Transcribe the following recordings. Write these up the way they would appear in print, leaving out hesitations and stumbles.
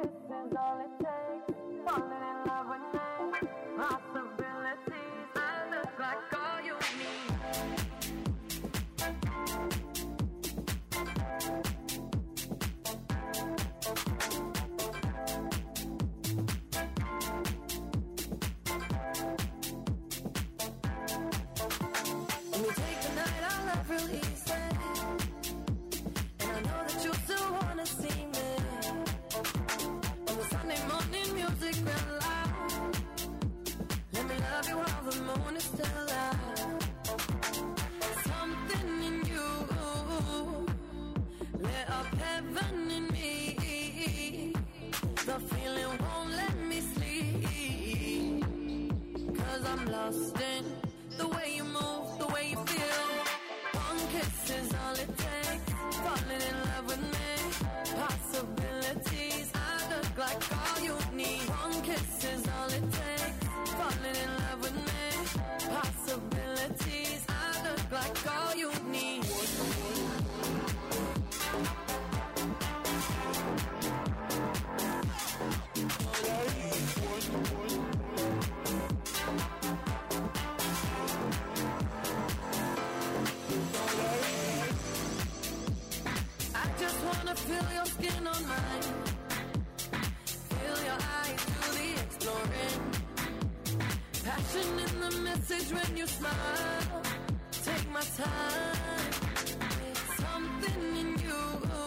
kiss is all it takes. Falling in love with me. Possibilities. I look like all you need. When you take the night, I love real easy. And I know that you still wanna see me. On the Sunday morning music real loud. Let me love you while the moon is still out. Something in you lit up heaven in me. The feeling won't let me sleep. 'Cause I'm lost in the way you move, the way you feel. One kiss is all it takes. Falling in love with me. Possibilities. I look like all you need. One kiss is all it takes. Falling in love with me. Possibilities. I look like all you need. I just wanna feel your skin on mine. Feel your eyes do the exploring. Passion in the message when you smile. Take my time. It's something in you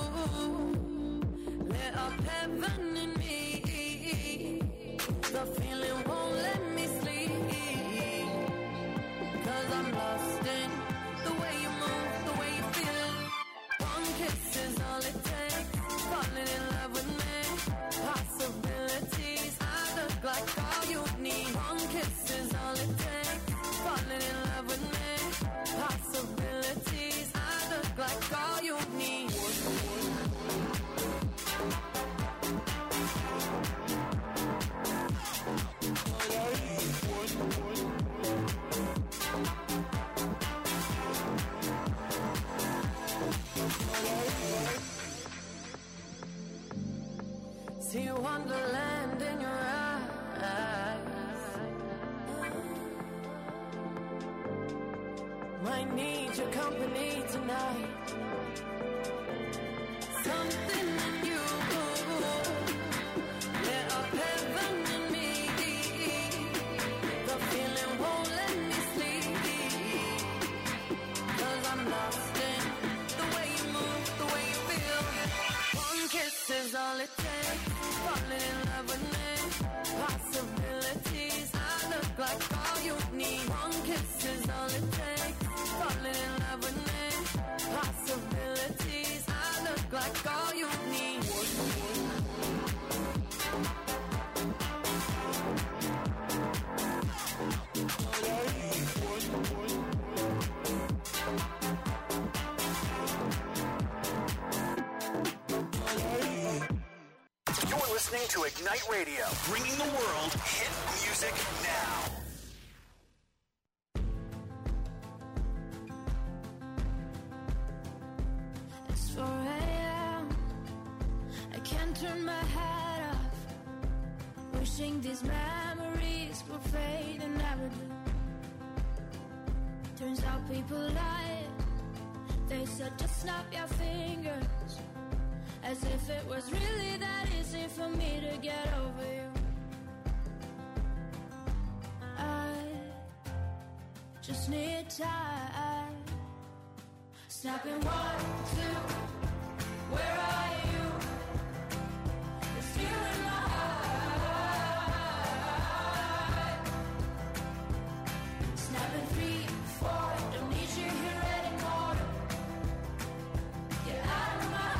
lit up heaven in me. The feeling won't let me sleep. 'Cause I'm lost in the way you move, the way you feel. One kiss is all it takes. Falling in love with me. Possibilities. I look like all you need. One kiss is all it takes. Falling in love with me. Possibilities. I look like all you need. See wonderland in your eyes. Might need your company tonight. Something in you lit up heaven in me. The feeling won't let me sleep. 'Cause I'm lost in the way you move, the way you feel. One kiss is all it takes. Falling in love with me. Possibilities. I look like all you need. One kiss is all it takes. Falling in love with me. Possibilities. I look like all you need. You're listening to Ignite Radio, bringing the world hit music now. It's 4 a.m. I can't turn my head off. Wishing these memories would fade and never do. Turns out people lie. They said just snap your fingers. As if it was really that easy for me to get over you. I just need time. Snapping 1, 2, where are you? It's still in my heart. Snapping 3, 4, don't need you here anymore. Get out of my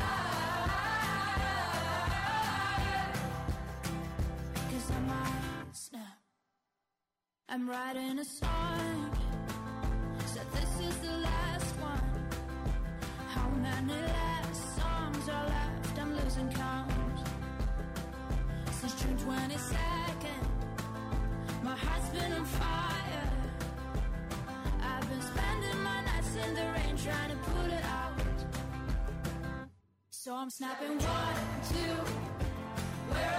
heart. 'Cause I might snap. I'm writing a song. Said this is the last one. How many last songs are left? I'm losing count. Since June 22nd, my heart's been on fire. I've been spending my nights in the rain trying to put it out. So I'm snapping 1, 2, where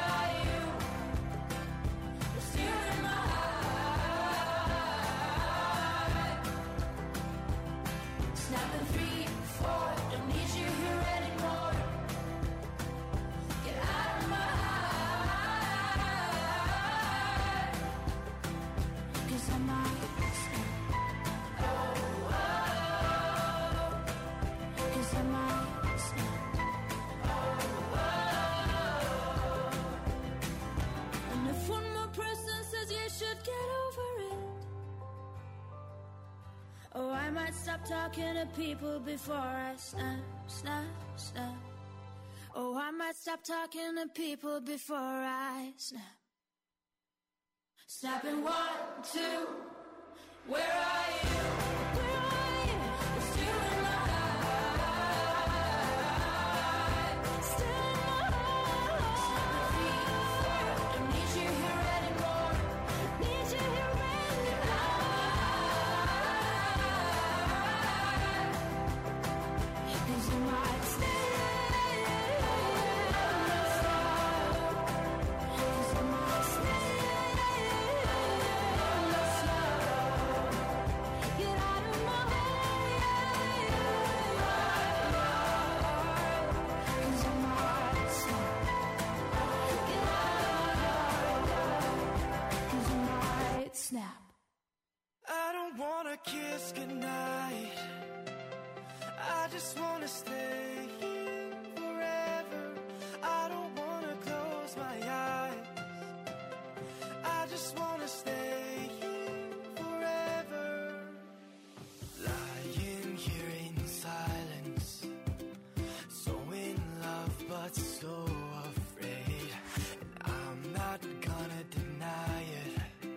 stop talking to people before I snap, snap, snap. Oh, I might stop talking to people before I snap. Snapping 1, 2, where are you? Where are you? It's still in my heart. Still in my heart. I need you here anymore. Need you here anymore. 'Cause you might stay. Snap. I don't wanna kiss goodnight. I just wanna stay here forever. I don't wanna close my eyes. I just wanna stay here forever. Lying here in silence, so in love but so afraid. And I'm not gonna deny it.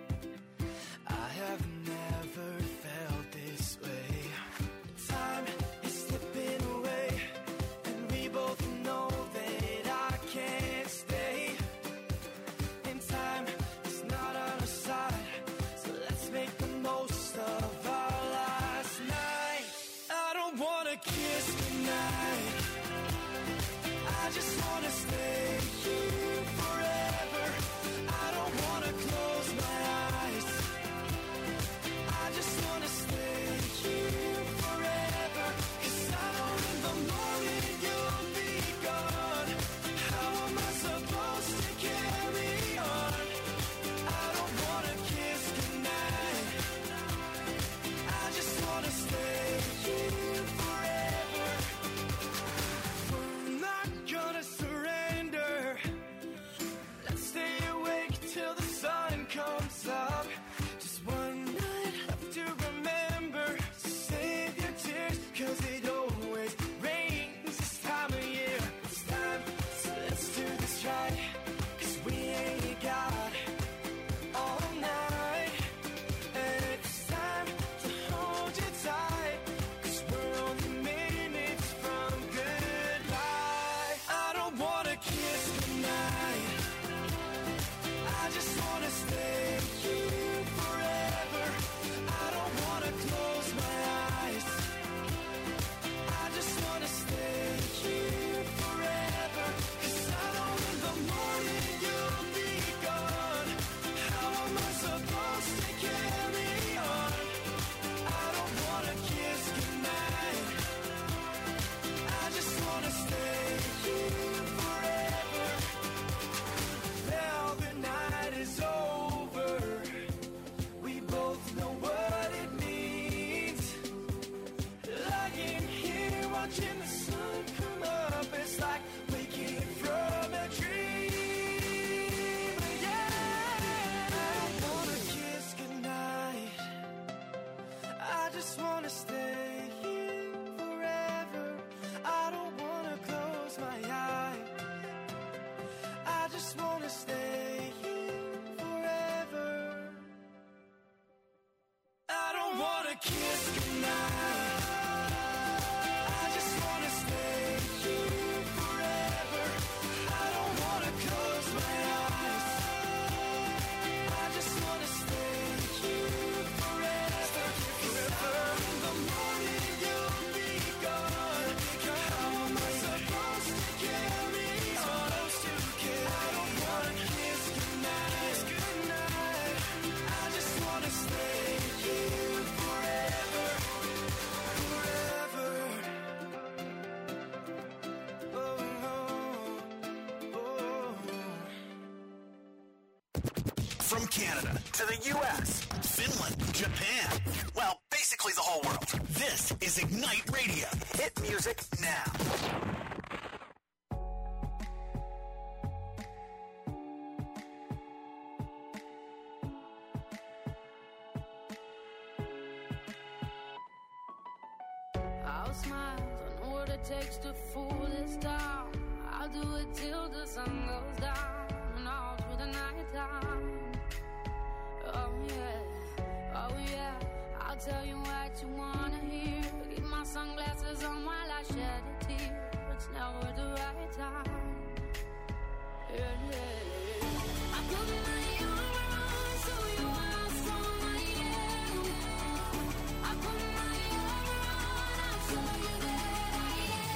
I've never felt this way. Time is slipping away, and we both know that I can't stay. And time is not on our side, so let's make the most of our last night. I don't wanna kiss goodnight. I just wanna stay here forever. I don't wanna close my eyes. I just wanna stay here forever. 'Cause I know in the morning you'll be gone. How am I supposed to carry on? I don't wanna kiss goodnight. I just wanna stay here forever. We're not gonna surrender. Let's stay awake till the sun comes up. Just one night to remember. Save your tears, 'cause it always rains this time of year. It's time, so let's do this right. 'Cause we ain't got all night. And it's time to hold you tight. 'Cause we're only minutes from goodbye. I don't wanna kiss goodnight. I just wanna stay here forever. I don't wanna close my eyes. I just wanna stay here forever. 'Cause I know in the morning you'll be gone. How am I supposed to carry on? I don't wanna kiss goodnight. I just wanna stay here forever. Now the night is over. We both know what it means. Lying here watching the sun come up. It's like waking from a dream. Yeah, I don't wanna kiss goodnight. I just wanna stay here forever. I don't wanna close my eyes. I just wanna stay here forever. I don't wanna kiss goodnight. I just wanna stay here forever. I don't wanna close my eyes. I just wanna stay here forever. In the morning you'll be gone. How am I supposed to carry on? I don't wanna kiss goodnight. I just wanna stay here forever. Forever. Oh, oh, oh. From Canada to the U.S., Finland, Japan. Well, basically the whole world. This is Ignite Radio. Hit music now. your smiles. I know what it takes to fool this town. I'll do it till the sun goes down and all through the night time. Oh yeah, I'll tell you what you wanna hear. Keep my sunglasses on while I shed a tear. It's never the right time. Yeah. I put my armor on so you are how strong I am. I put my armor on, I'll show you that I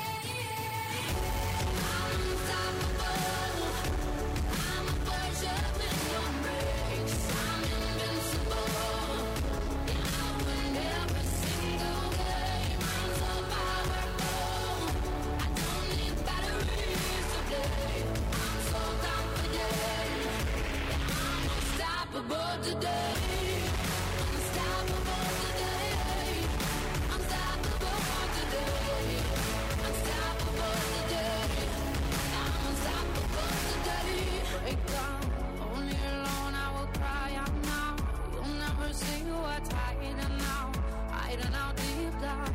am. I'm unstoppable. I'm a pleasure with no brakes. I'm invincible. Yeah, I win every single game. I'm so powerful. I don't need batteries to play. I'm so confident. Yeah, I'm unstoppable today. Unstoppable today. Unstoppable today. Unstoppable today. I'm unstoppable today. Break down, only alone I will cry out now. You'll never see what's hiding out deep down.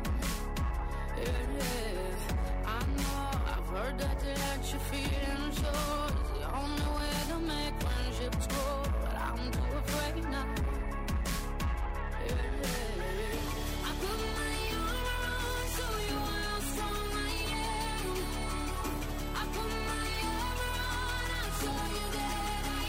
Yeah. I know, I've heard that to let you feel and show is the only way to make friendships grow, but I'm too afraid now. Yeah. I put my armor on so you are how strong I am. I put my armor on, I'll show you that I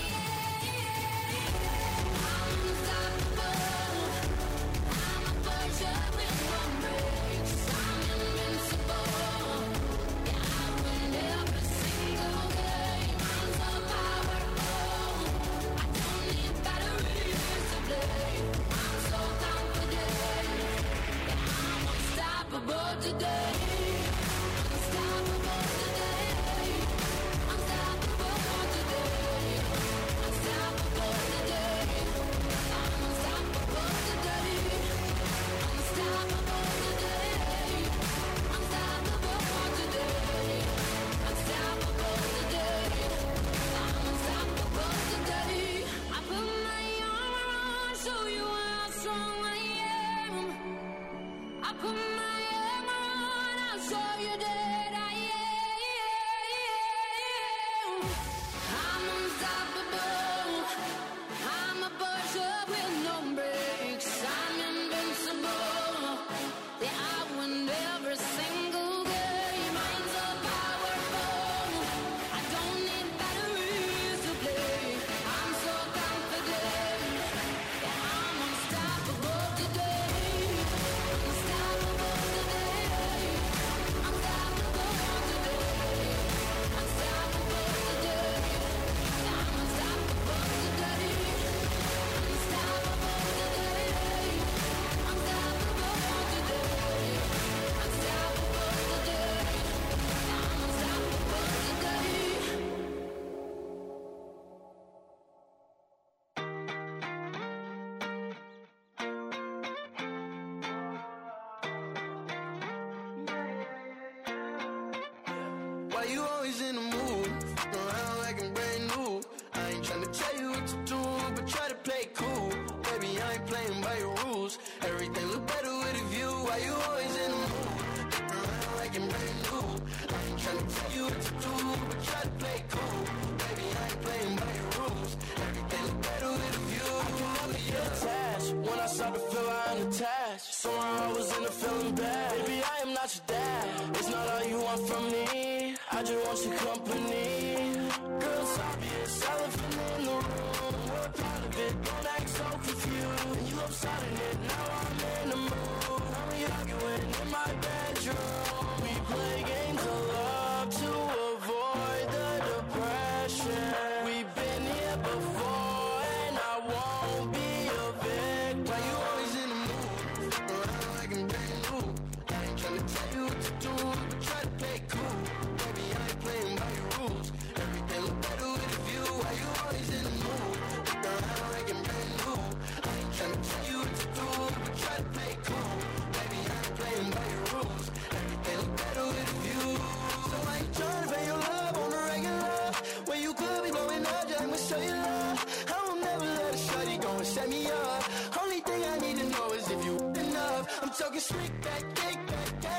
am. I'm unstoppable. I'm a pleasure with no brakes. I'm invincible. Yeah, I win every single game. I'm so powerful. I don't need batteries to play. I'm so confident. Yeah, I'm unstoppable today. Unstoppable today. Unstoppable today. Unstoppable today. I'm unstoppable today. Unstoppable today. Unstoppable today. Unstoppable today. I'm unstoppable today. I put my armor on, show you how strong I am. I put my armor on, I'll show you that I am. I'm unstoppable. I'm a buzzer with no brakes. I'm invincible. Yeah, I win every single game. I'm so powerful. I don't need batteries to play. I'm so confident. Yeah, I'm unstoppable today. Unstoppable today. Unstoppable today. Unstoppable today. I'm unstoppable today. Unstoppable today. Unstoppable today. Unstoppable today. I'm unstoppable today. Why you always in the mood? Around like I'm brand new. I ain't tryna tell you what to do, but try to play cool. Baby, I ain't playing by your rules. Everything look better with a view. Why you always in the mood? Around like I'm brand new. I ain't tryna tell you what to do, but try to play cool. Baby, I ain't playing by your rules. Everything look better with a view. I can never get attached. When I start to feel I'm attached, somewhere I was in a feeling bad. Baby, I am not your dad. It's not all you want from me. I just want your company. Girl, it's obvious, elephant in the room. We're part of it, don't act so confused. And you upsetting it, now I'm in the mood. Now we arguing in my bedroom. We play games of love to avoid the depression. We've been here before, and I won't be a victim. Why you always in the mood? Around like I'm brand new. I ain't tryna tell you what to do, but try to play cool. Baby, I ain't playing by your rules. Everything look better with a view. Why you always in the mood? Around like I'm brand new. I ain't tryna tell you what to do, but try to play cool. Baby, I ain't playing by your rules. Everything look better with a view. So I ain't tryna pay your love on the regular. When you could be blowing up, just I'ma show you love. I will never let a shawty go and set me up. Only thing I need to know is if you enough. I'm talking slick back, kick back,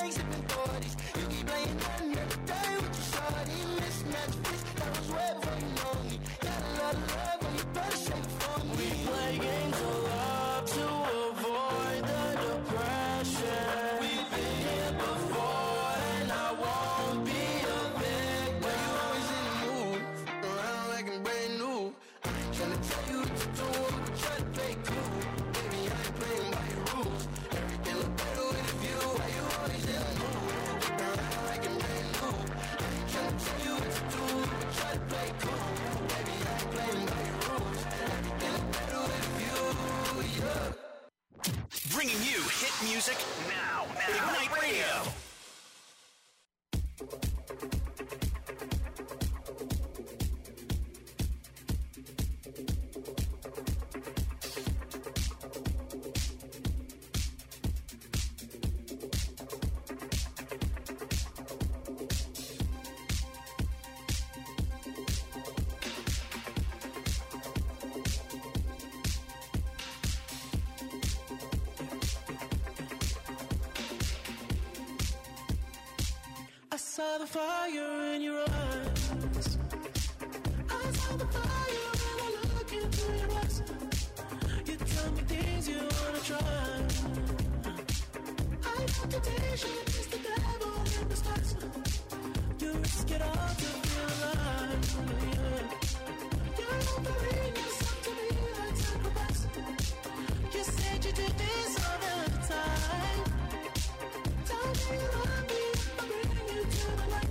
saw the fire in your eyes. I saw the fire when I look into your eyes. You tell me things you wanna try. I know temptation is the devil in disguise. You risk it all to feel alive. Yeah. You're offering yourself to me like sacrifice. You said you did this all the time. Tell me you love me, I'll bring you to the light.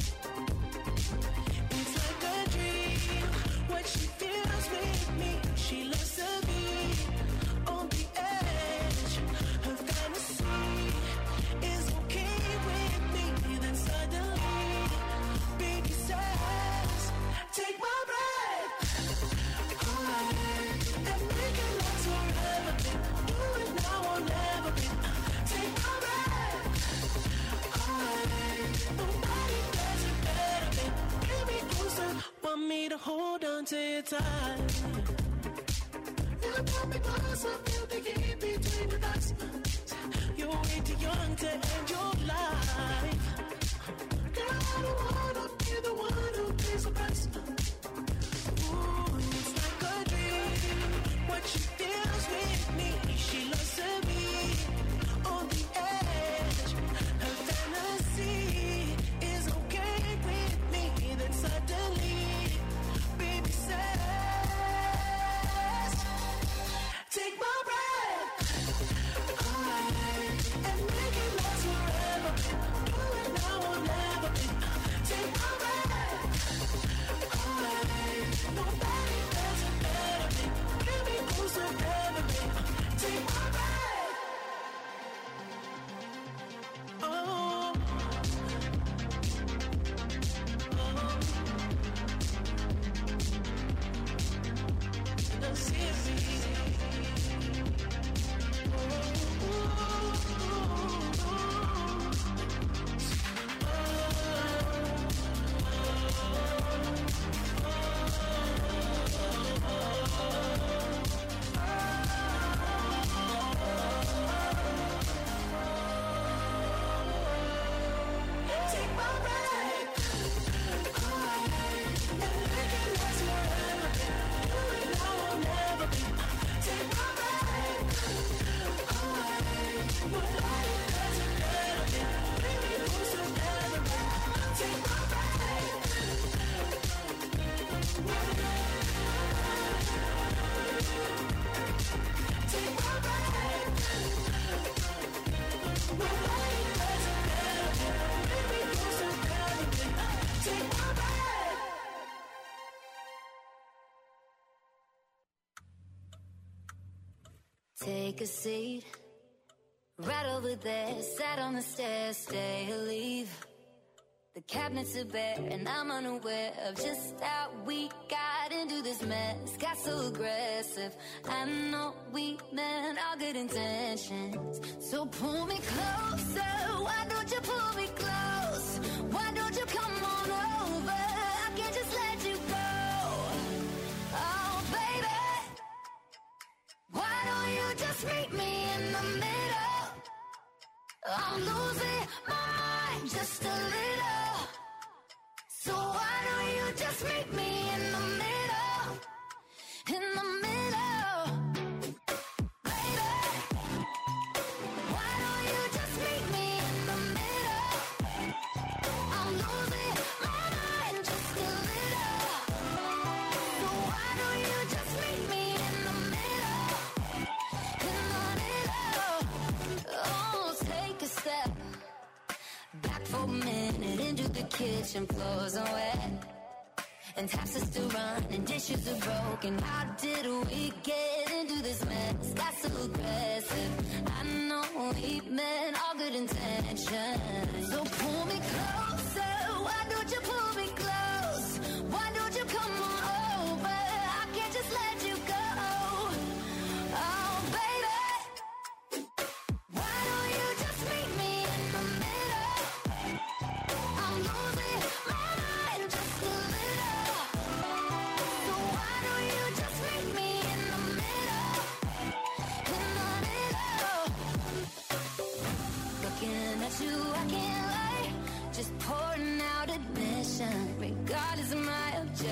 It's like a dream, what she feels with me. She loves to be on the edge. Her fantasy is okay with me. Then suddenly, baby says, take my breath away and make it last forever. Do it now or never. Take my breath away. Nobody does it better. Get me closer, want me to hold on to you tight. You put me closer, feel the heat between your thighs. You're way too young to end your life. Girl, I don't wanna be the one who pays the price. Ooh, it's like a dream, what she feels with me. She loves to be on the edge. Her fantasy is okay with me. Then suddenly, baby says, take my breath away and make it last forever. Do it now or never. Take my breath away. Nobody does it better. Get me closer, baby. Take my breath. Oh. No serious. Take my breath away and make it last forever. Do it now or never. Take my breath away. Nobody does it better. Bring me closer, baby. Take my breath. Take my breath. Nobody does it better. Bring me closer, baby. Take my breath. Take a seat, right over there. Sat on the stairs, stay or leave. The cabinets are bare, and I'm unaware of just how we got into this mess. Got so aggressive. I know we meant all good intentions. So pull me closer. Why don't you pull me close? Why don't you come on over? I can't just let you go. Oh, baby. Why don't you just meet me in the middle? I'm losing my mind just a little. So why don't you just meet me in the middle? In the middle. Baby, why don't you just meet me in the middle? I'm losing my mind just a little. So why don't you just meet me in the middle? In the middle. Oh, take a step back for a minute into the kitchen. Floors are wet and taps are still running, dishes are broken. How did we get into this mess? Got so aggressive. I know we meant all good intentions. So pull me closer. Why don't you pull me close? Why don't you come on over? I can't just let you go. Oh, baby. Why don't you just meet me in the middle? I'm losing my mind just a little. So why don't you just meet me in the middle? In the middle. Looking at you, I can't lie. Just pouring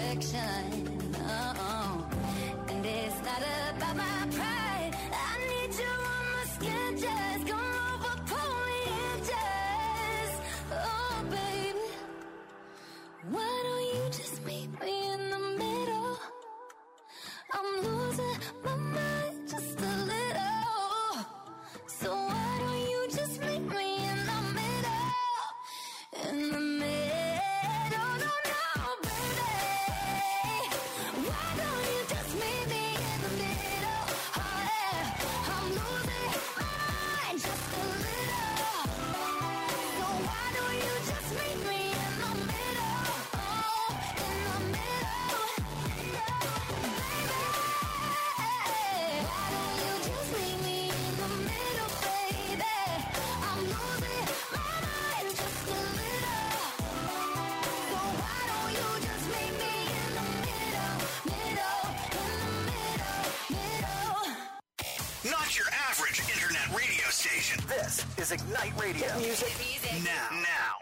perfection. Oh, and it's not about my pride. I need you on my skin, just come over, pull me in, just. Oh, baby, why don't you just meet me in the middle? I'm losing my mind just a little. So why don't you just meet me in the middle? In the middle, no, no, baby. Why don't you just meet me in the middle? Oh, yeah. I'm losing my mind just a little. So why don't you just meet me in the middle? Oh, in the middle. Baby, why don't you just meet me in the middle, baby? I'm losing my mind just a little. So why don't you just meet me in the middle, middle, in the middle. Not your average internet radio station. This is Ignite Radio. Music now.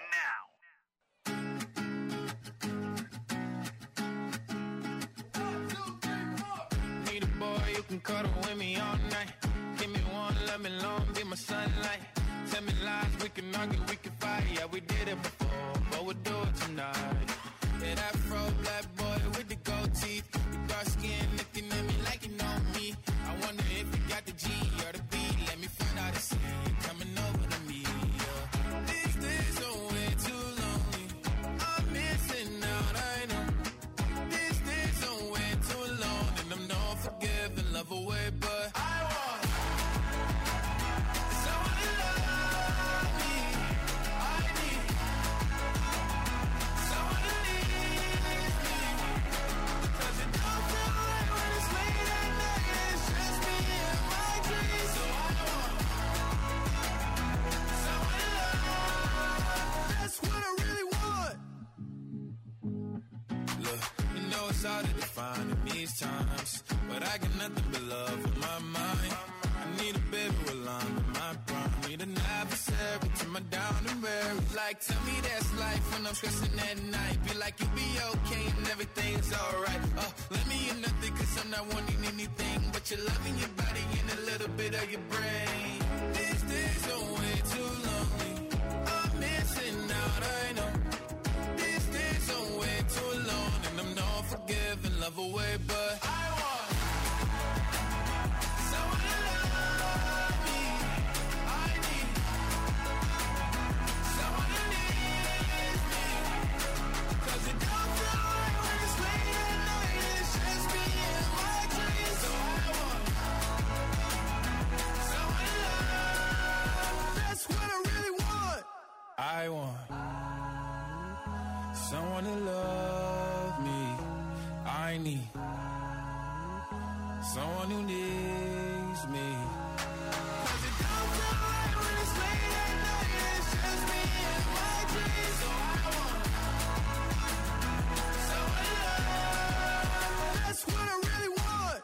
Need a boy you can cuddle with me all night. Give me one, let me long, be my sunlight. Tell me lies, we can argue, we can fight. Yeah, we did it before, but we'll do it tonight. Yeah, that fro black boy with the gold teeth, the dark skin looking at me like you know me. I wonder if you got the G or the B. Let me find out and see you coming over to me. Yeah. These days are way too lonely. I'm missing out, I know. These days are way too long, and I'm not forgiving, love away, but I want someone to love me. I need someone to leave me, 'cause it don't feel right when it's late at night and it's just me and my dreams. So I want someone to love. That's what I really want. Look, you know it's hard to define in these times, but I got nothing but love on my mind. I need a baby while I'm in my prime. Need an adversary to my down and weary. Like, tell me that's life when I'm stressing at night. Be like, you'll be okay and everything's alright. Let me in nothing, 'cause I'm not wanting anything but your love in your body and a little bit of your brain. These days are way too lonely. I'm missing out, I know. These days are way too long, and I'm not forgiving, love away, but I want someone to love me. I need someone to leave me, 'cause it don't feel right when it's late at night and it's just me and my dreams. So I want someone to love. That's what I really want. I want someone to love me. I need someone who needs me. 'Cause it don't feel right when it's late at night and it's just me and my dreams. So I want someone to love. That's what I really want.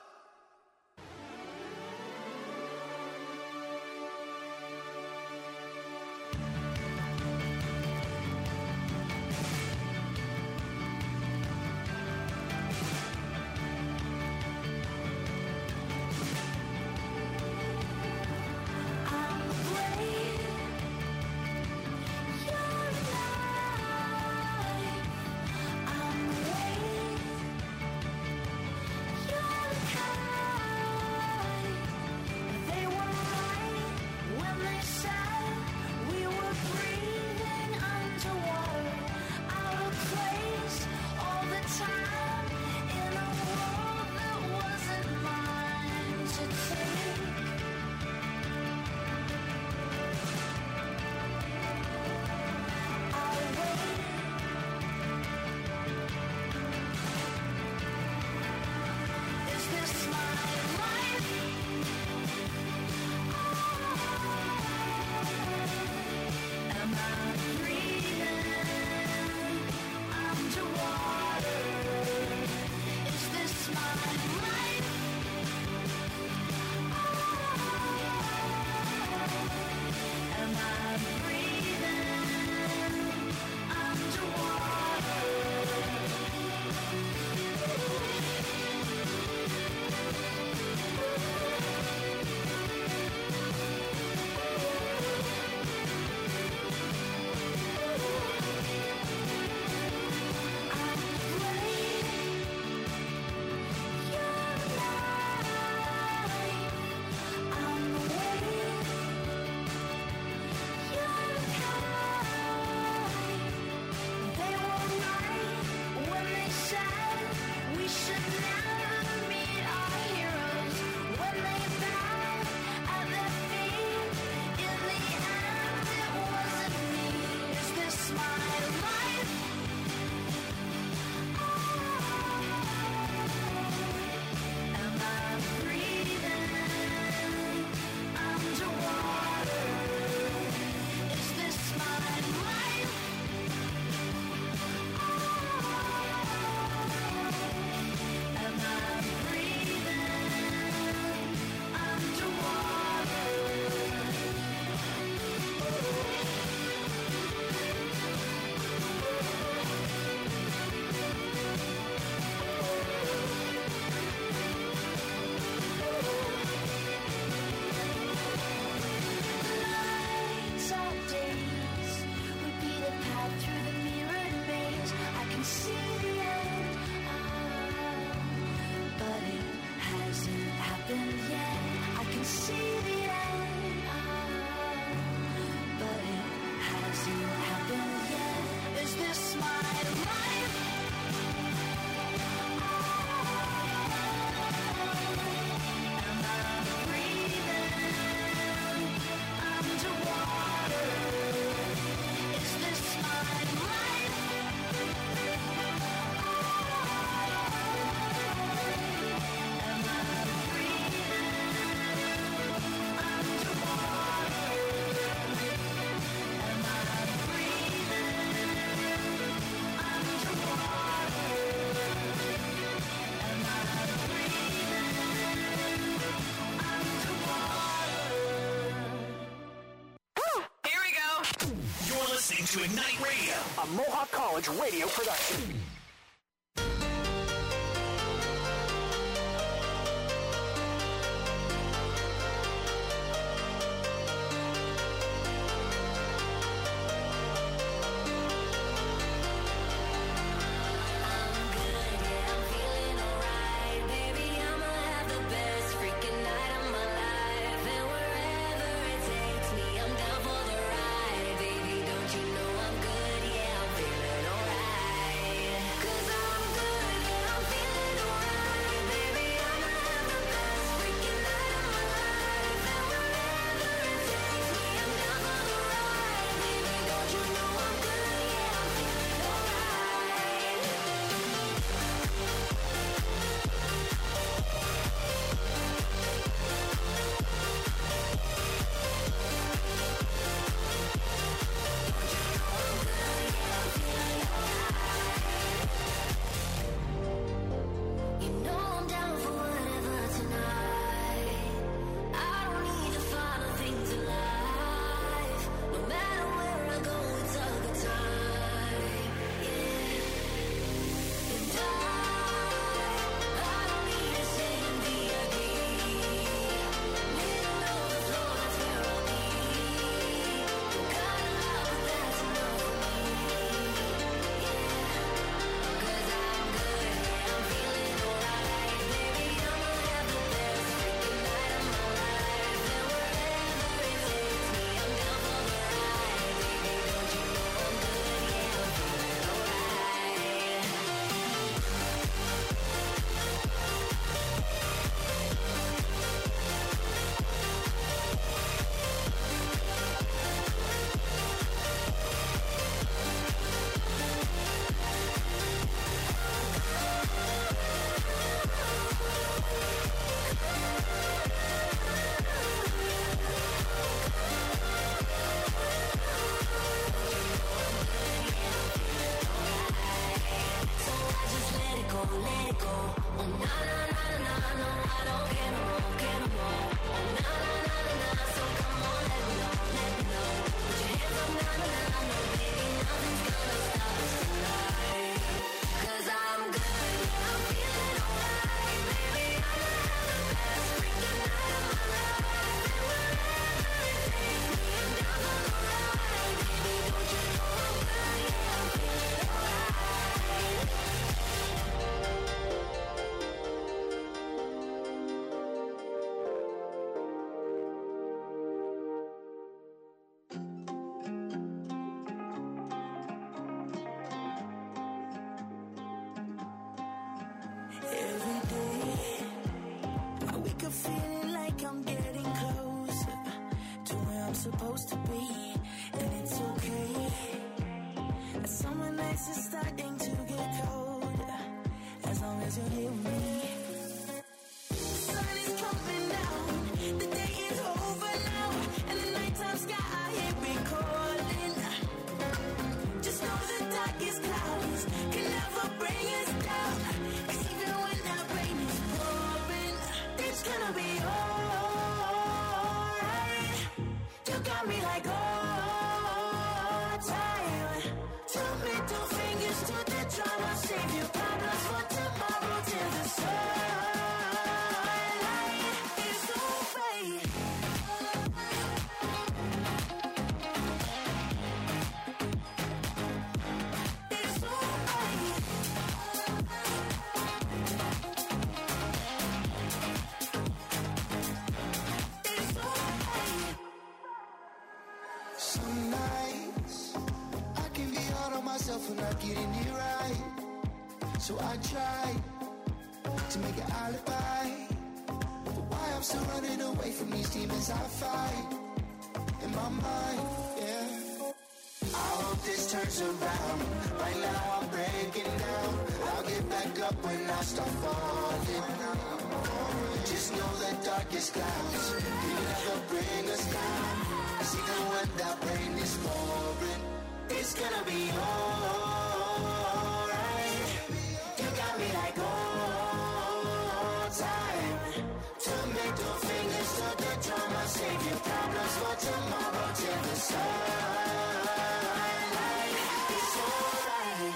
College radio production. Supposed to be, and it's okay. Someone nice is starting to get cold, as long as you're here with me. The sun is coming down, the day is over now, and the nighttime sky here we calling. Just know the darkest clouds can never bring us down, 'cause even when that rain is pouring, it's gonna be alright. You got me like all time. Two middle fingers to the drama. Save your problems for tomorrow till the sunlight is alright. It's alright. It's alright. Some nights I can be hard on myself for not getting it right. So I try to make an alibi, but why I'm still running away from these demons I fight in my mind, yeah. I hope this turns around. Right now I'm breaking down. I'll get back up when I start falling. Just know the darkest clouds can never bring us down. 'Cause even when that rain is pouring, it's gonna be alright. You got me like all time. Two middle fingers to the drama. Save your problems for tomorrow till the sunlight. It's alright.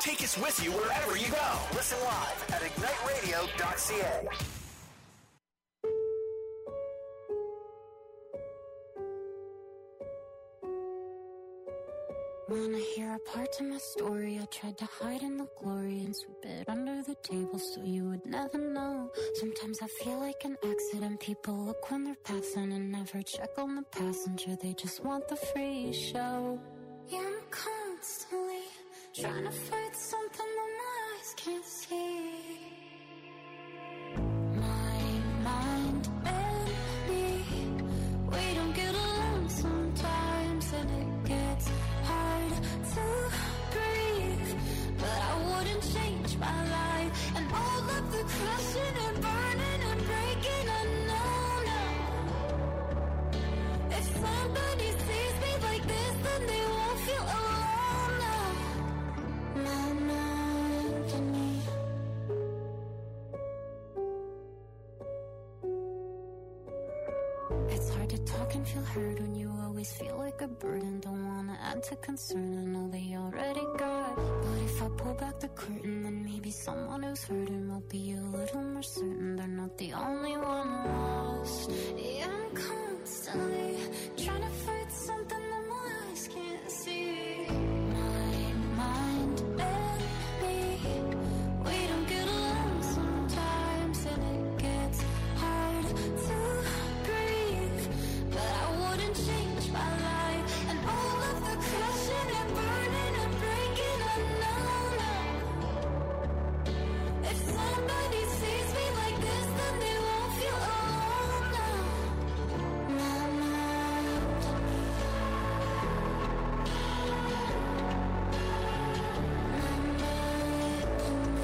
Take us with you wherever you go. Listen live at igniteradio.ca. Wanna hear a part of my story? I tried to hide in the glory and sweep it under the table so you would never know. Sometimes I feel like an accident. People look when they're passing and never check on the passenger. They just want the free show. Yeah, I'm constantly trying to fight something that my eyes can't see. My mind and me, we don't get along sometimes, and it gets hard to breathe. But I wouldn't change my life and all of the crashing and burning and breaking. I know now, if somebody sees me like this, then they won't feel alone now. My mind and me. It's hard to talk and feel heard when you always feel like a burden. Don't wanna add to concern, I know they already got. But if I pull back the curtain, then maybe someone who's hurting will be a little more certain they're not the only one lost. Yeah, I'm constantly trying to fight something that my eyes can't see. My mind and me, we don't get along sometimes, and it gets hard to breathe. But I wouldn't change my life and all of the crashing and burning and breaking. I know now, if somebody sees me like this, then they won't feel alone now. My mind and me. My mind and me.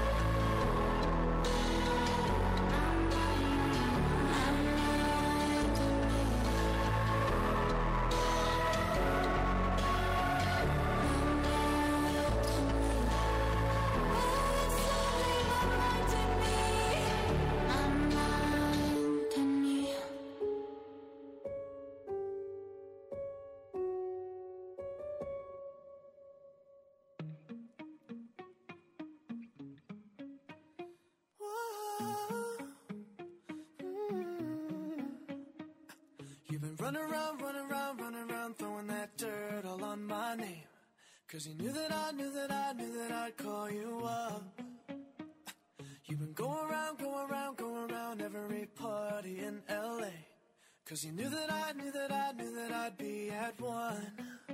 You've been running around, throwing that dirt all on my name. 'Cause you knew that I'd call you up. You've been going around every party in LA. 'Cause you knew that I'd be at one.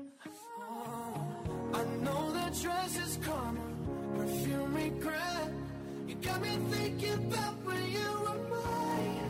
Oh, I know that dress is karma, perfume regret. You got me thinking about when you were mine.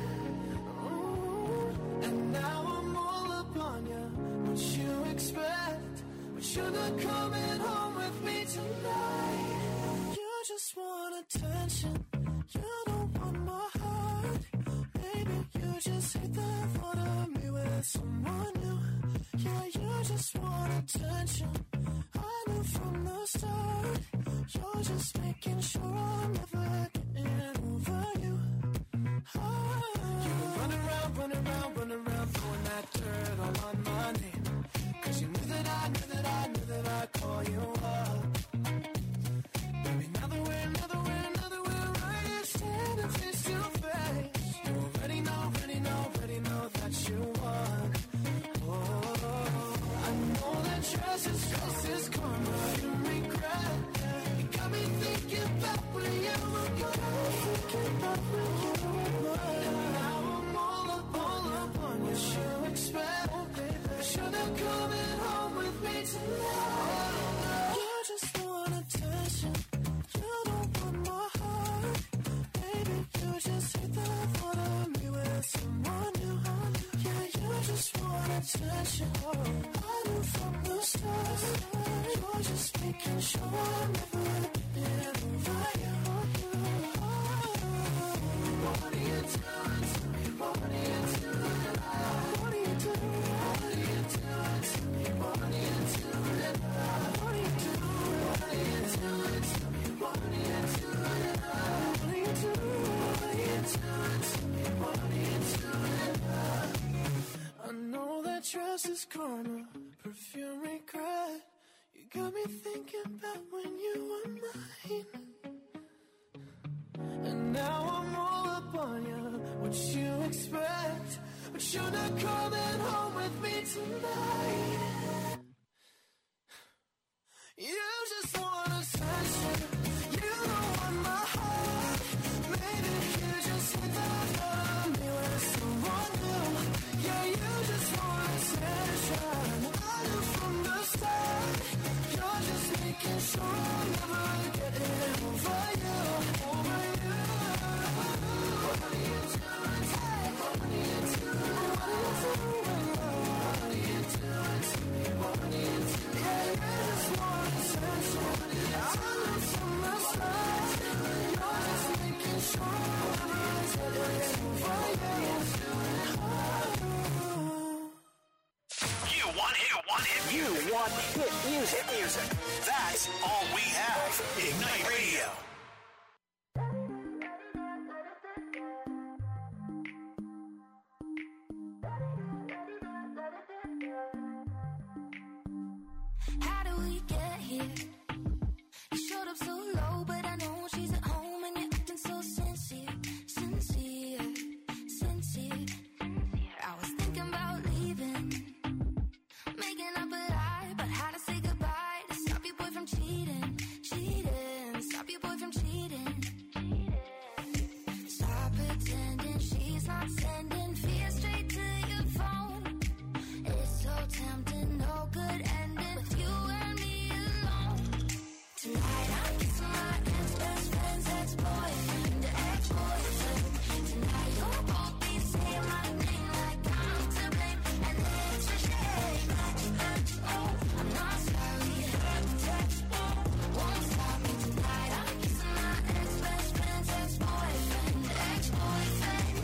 And now I'm all up on you. What you expect? But you're not coming home with me tonight. You just want attention. You don't want my heart. Maybe you just hate the thought of me with someone new. Yeah, you just want attention. I knew from the start. You're just making sure I'm never getting over you. You've been running around, throwing that dirt all on my name. 'Cause you knew that I'd call you up. Baby, now that we're right here standing face to face, you already know that you won. Oh, I know that dress is karma, you regret. You got me thinking about when you were gone. And now I'm all up on what you expect. But you're not coming home with me tonight. You just want attention. You don't want my heart. Maybe you just hate the thought of me with someone new. Yeah, you just want attention. I knew from the start. You're just making sure I'm never getting over you. What are you doing to me? What are you doing? What are you doing? What are you doing to me? What are you doing? What are you doing? What are you doing to me? What are you doing? What are you doing? What are you doing to me? What are you doing? I know that dress is karma, perfume regret. You got me thinking about when you were mine. And now I'm all up on you. What you expect? But you're not coming home with me tonight. You just want attention. You don't want my heart. Maybe you just hit the thought of me with someone new. Yeah, you just want attention. I knew from the start. You're just making sure I'm never getting over you. Over you. What are you doing? What are you doing? What are you doing? What are you doing to me? What are you doing? Yeah, you just want attention. I knew from the start. You're just making sure I'm never getting over you. You want hit music. That's all we have. Ignite Radio. How do we get here? You showed up so low, but I know she's at home and you're acting so sincere. I was thinking about leaving, making up a lie about how to say goodbye to stop your boy from cheating. Stop your boy from cheating. Stop pretending she's not sending fear straight to your phone. It's so tempting, no good ending with you and me alone. Tonight I'm kissing my ex-best friend's ex-boyfriend, ex-boyfriend. Tonight you'll both be saying my name like I'm to blame, and it's a shame. Oh, I'm not sorry. Won't stop me tonight. I'm kissing my ex-best friend's ex-boyfriend, ex-boyfriend.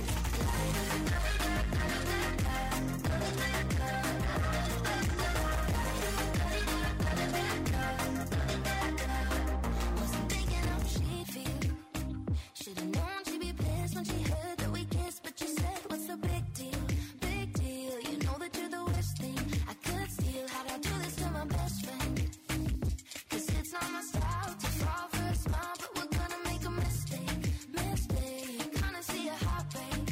Wasn't thinking how she'd feel. Should've known she'd be pissed when she heard that we kissed, but you said, what's the big deal? Big deal. You know that you're the worst thing I could steal. How'd I do this to my best friend? 'Cause it's not my style to fall for a smile, but we're gonna make a mistake. Gonna see a heartbreak.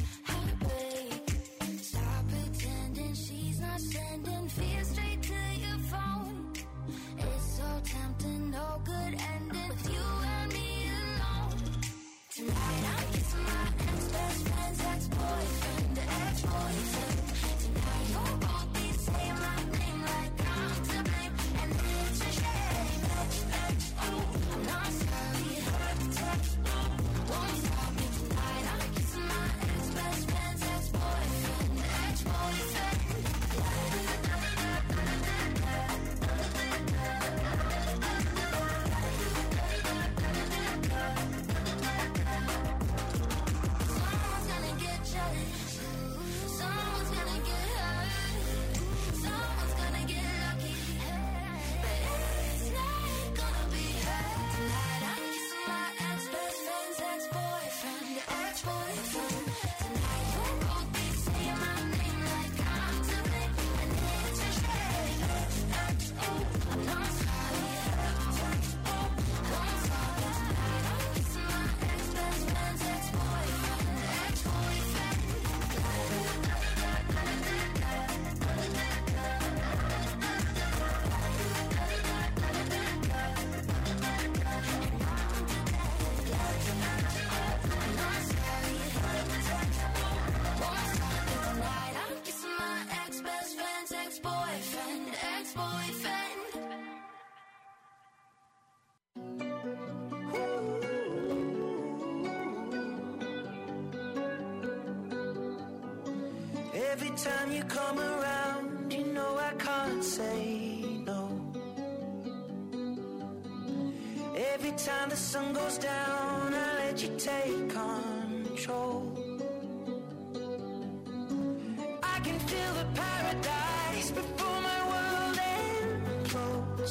Stop pretending she's not sending fear straight to your phone. It's so tempting, no good ending with you and me alone. Tonight I'm kissing my ex-best friend's ex-boyfriend, ex-boyfriend. Tonight you'll both be saying my name like I'm to blame, and it's a shame. Oh, I'm not sorry. Won't stop me tonight. I'm kissing my ex-best friend's ex-boyfriend, ex-boyfriend. Someone's gonna get jealous. Someone's gonna get hurt. Someone's gonna get lucky. But it's not gonna be her. Tonight I'm kissing my ex-best friend's ex-boyfriend, ex-boyfriend. Tonight you'll both be saying my name like I'm to blame, and it's a shame. Oh, I'm not sorry. Won't stop me tonight. I'm kissing my ex-best friend's ex-boyfriend, ex-boyfriend. I'm not sorry. Won't stop me tonight. I'm kissing my ex-best friend's ex-boyfriend, ex-boyfriend. Every time you come around, you know I can't say no. Every time the sun goes down, I let you take control. I can feel the paradise before my world implodes.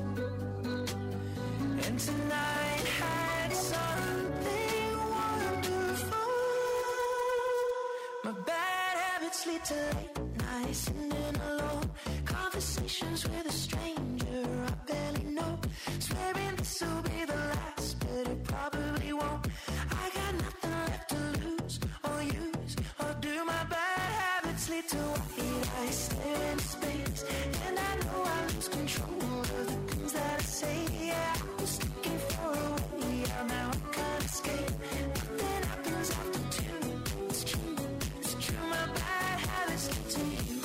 And tonight had something wonderful. My bad habits habits lead to late nights sitting alone. Conversations with a stranger I barely know. Swearing this will be the last, but it probably won't. I got nothing left to lose or use or do. My bad habits lead to white eyes stare into space, and I know I lose control of the things that I say. Yeah, I was looking for a way out, now I can't escape. Nothing happens after two. It's true, it's true. My bad habits lead to you.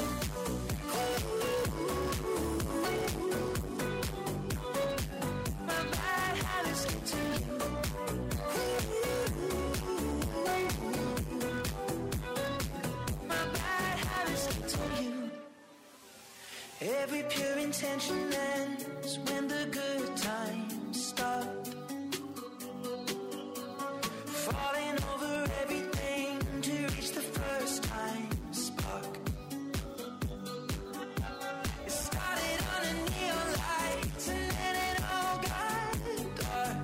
My bad habits lead to you. My bad habits lead to you. Every pure intention ends when the good times start. Falling over everything to reach the first time spark. It started on a neon light and then it all got dark.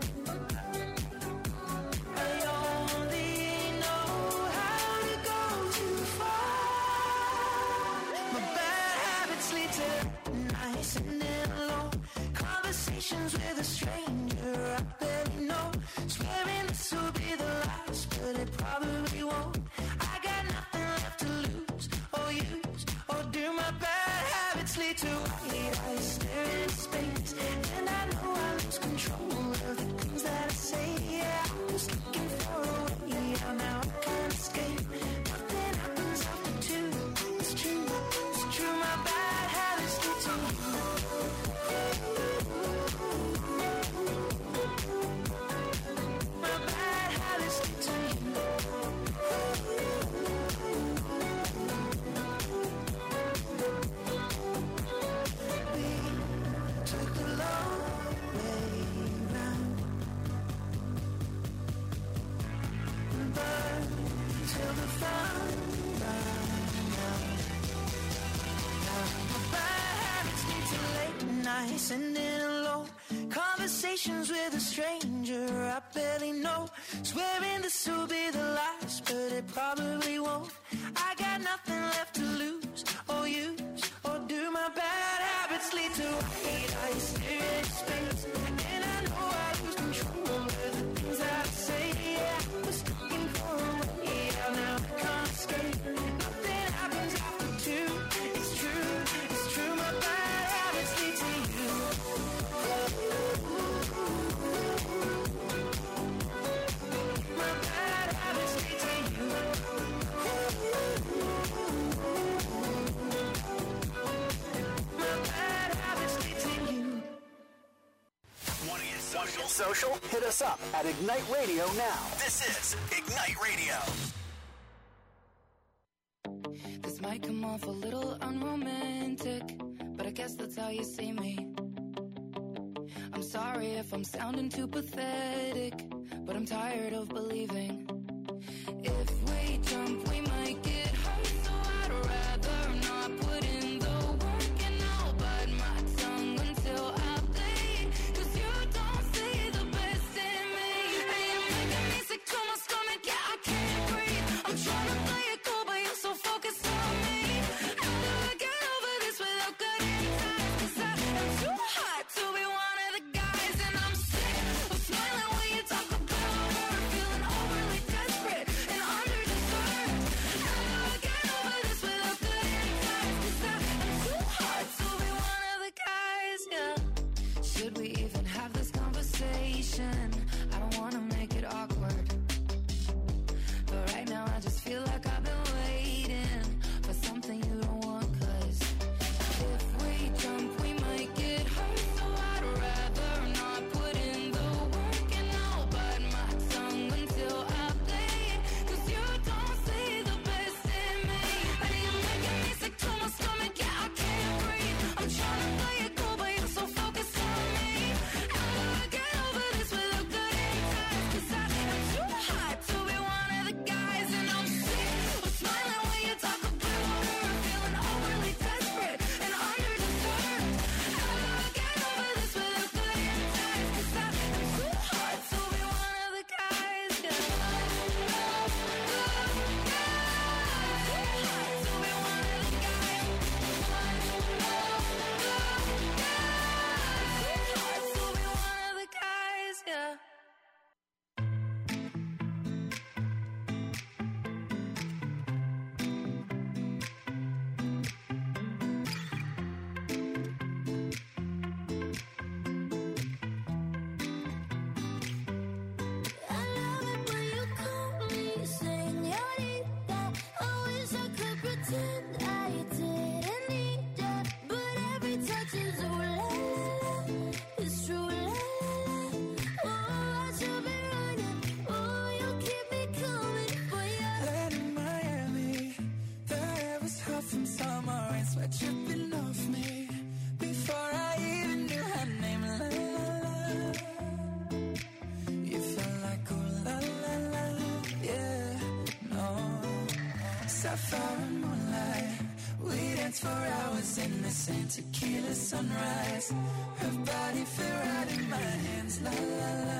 I only know how to go too far. My bad habits lead to nights and then alone. Conversations with a stranger I barely know. Swearing this will be the last, but it probably won't. I got nothing left to lose or use or do. My bad habits lead to white eyes staring into space, and I know I lose control of the things that I say. Yeah, I was looking for a way out, now I can't escape. Nothing happens after two. It's true, it's true. My bad habits lead to you. My bad habits lead to you. We took the long way round, burned till the fun ran out. My bad habits lead to late nights and in alone. Conversations with a stranger I barely know. Swearing this will be the last, but it probably won't. I got nothing left to lose or use or do. My bad habits lead to white eyes staring into space, and I know I lose control of the things that I say. Yeah, I was looking for a way out, now I can't escape. Nothing happens after two. It's true, it's true. My bad habits lead to you. My bad habits lead to you. My bad habits lead to you. Want to get social? Hit us up at Ignite Radio now. This is Ignite Radio. This might come off a little unromantic, but I guess that's how you see me. I'm sorry if I'm sounding too pathetic, but I'm tired of believing. If we jump, we might get hurt, so I'd rather not put in the work, and I'll bite my tongue until I bleed, 'cause you don't see the best in me. And you're making me sick to my stomach, yeah, I can't breathe. I'm trying to play it cool, but you're so focused on me. How do I get over this without cutting ties? 'Cause I am too hot to be one of the guys, and I'm sick of smiling when you talk about her, feeling overly sapphire and moonlight. We danced for hours in the sand, tequila sunrise. Her body fit right in my hands, la la la.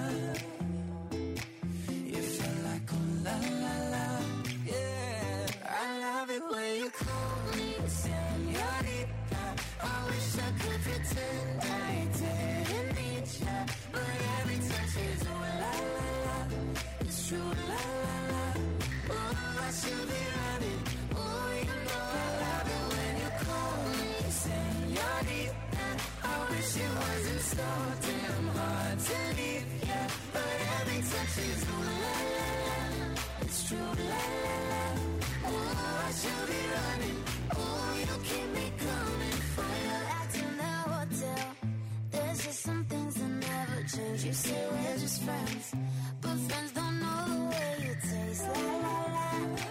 You felt like oh la la la, yeah. I love it when you call me señorita. I wish I could pretend I didn't need ya, but every touch is oh la la la. It's true, la la la. Oh, I should be running. Oh, you know I love it when you call me señorita. I wish it wasn't so damn hard to leave, yeah, but every touch is oh la la la. It's true, la la la. Oh, I should be running. Oh, you keep me coming for you. Acting that hotel. There's just some things that never change. You say we're just friends, but friends don't know the way you taste. La la la.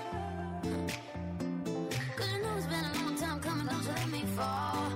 Cause you know it's been a long time coming, don't you let me fall.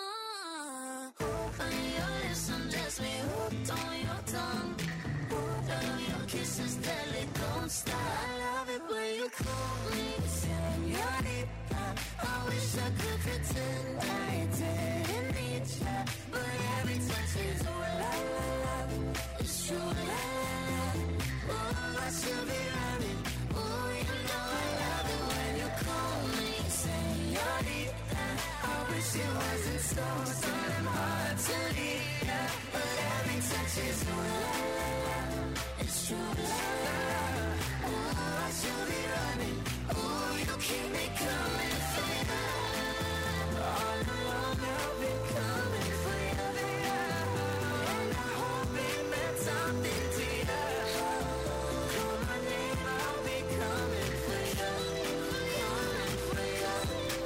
On your lips, undress me, hooked on your tongue. Love your kisses, deadly, don't stop. I love it when you call me señorita. I wish I could pretend I didn't need ya, but every touch is oh la la la. It's true, la la la. Oh, I should be running. Oh, you know I love it when you call me señorita. I wish it wasn't so damn hard to leave, yeah, but every touch is oh la la la. It's true, la la la. Oh, I should be running. Oh, you keep me coming for you. All along I've been coming for you, and I hope it meant something to you. Call my name, I'll be coming for you, coming for you.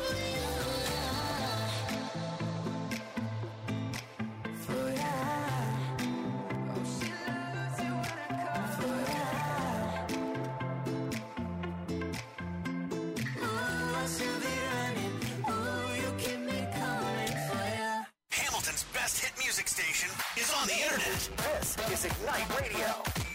For you. Oh, she loves it when I come for you. Oh, I should be running. Oh, you keep me coming for you. Hamilton's best hit music station is on the internet. This is Ignite Radio.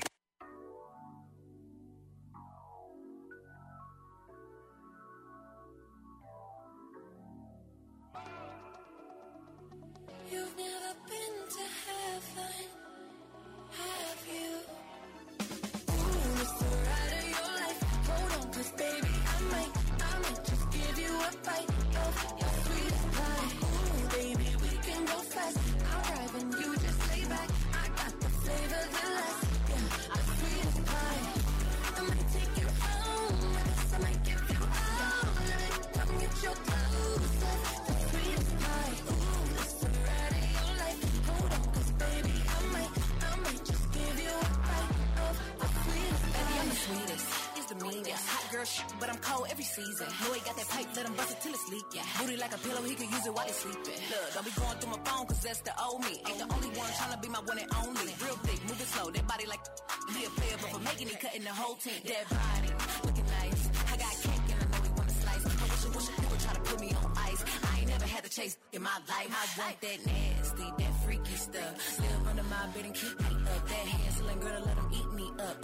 You've never been to heaven, have you? Ooh, it's the ride of your life. Hold on, 'cause baby, I might just give you a bite of your sweetest pie. Ooh, baby, we can go fast. I'll drive and you just lay back. I got the flavor that lasts, yeah, the sweetest pie. I might take you home with us. I might give you all of it. Come get your clothes off, the sweetest pie. Ooh, it's the ride of your life. Hold on, 'cause baby, I might just give you a bite of the sweetest pie. Baby, I'm the sweetest. It's the meanest. Hot girl shit, but I'm cold every season. Know he got that pipe, let him bust it till it's leak. Yeah. Booty like a pillow, he can use it while he's sleeping. Look, don't be going through my phone, 'cause that's the old me. Ain't the only one tryna be my one and only. Real thick, moving slow, that body like he a player, but for making it, cutting the whole team. That body, looking nice. I got cake and I know he wanna slice. I wish people try to put me on ice. I ain't never had to chase in my life. I want that nasty, that freaky stuff. Live under my bed and keep me up. That handling girl, let him eat me up.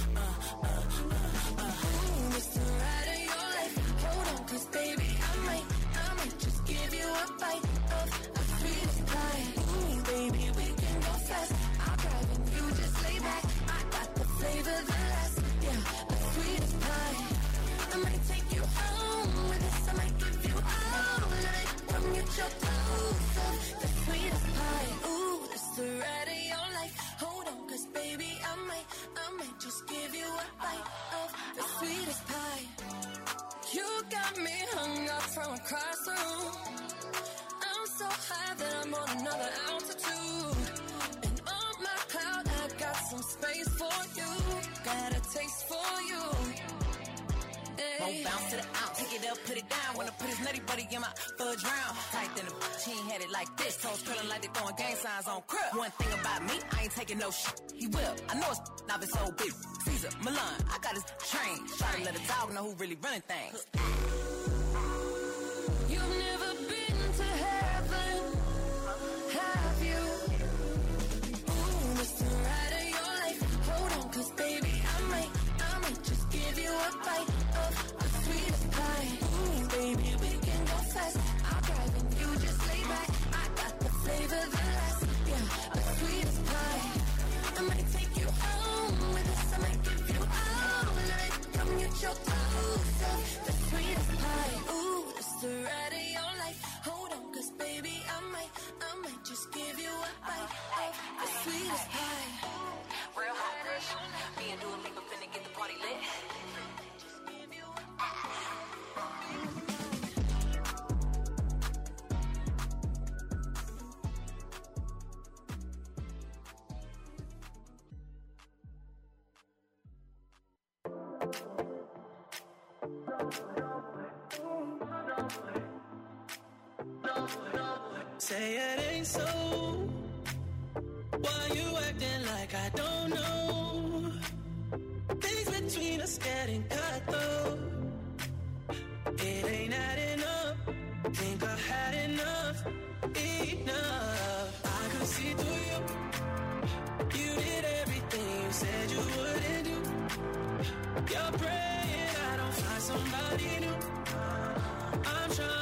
Ooh, it's the ride of your life. Hold on, 'cause baby, I might just give you a bite of the sweetest pie. Ooh, baby, we can go fast. I'll drive and you just lay back. I got the flavor that lasts, yeah, the sweetest pie. I might take you home with us. I might give you all of it. Come get your clothes off, the sweetest pie. Ooh, it's the ride of your life. Hold on, 'cause baby, I might just give you a bite of the sweetest pie. You got me hung up from across the room. I'm so high that I'm on another altitude. And on my cloud, I got some space for you. Got a taste for you. Won't bounce to the ounce, pick it up, put it down. Wanna put his nutty buddy in my fudge round. Tight than a she ain't had it like this. Toes curling like they throwing gang signs on crib. One thing about me, I ain't taking no shit. He will. I know it's not been so big. Caesar, Milan, I got his train. Try to let a dog know who really running things. You've never been to heaven, have you? Ooh, it's the ride of your life. Hold on, 'cause baby, I might just give you a bite of the sweetest pie. Say it ain't so. Why you acting like I don't know? Things between us getting cut though. It ain't adding up. Think I had enough. I could see through you. You did everything you said you wouldn't do. You're praying I don't find somebody new. I'm trying